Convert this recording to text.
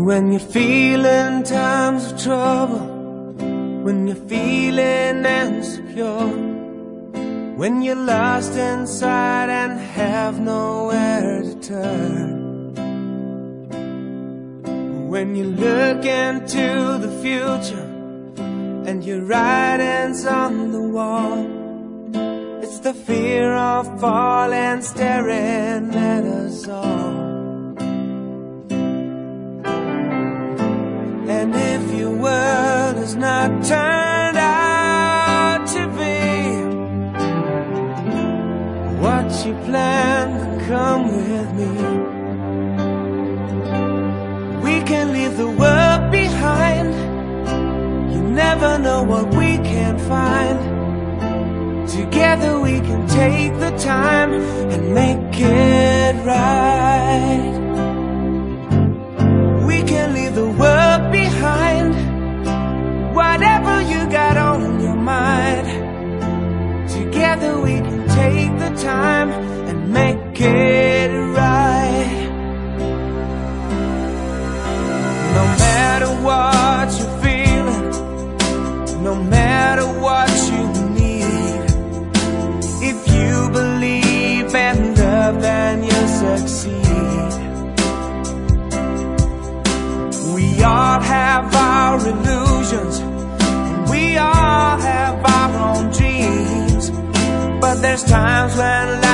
When you're feeling times of trouble, when you're feeling insecure, when you're lost inside and have nowhere to turn, when you look into the future and your writing's on the wall, it's the fear of falling staring at us all. And if your world is not turned out to be what you planned, then come with me. We can leave the world behind. You never know what we can find. Together we can take the time and make it right. We can leave the world behind. Whatever you got on your mind, together we can take the time and make it right. No matter what you're feeling, no matter what you need, if you believe in love, then you'll succeed. We all have our illusions, and we all have our own dreams, but there's times when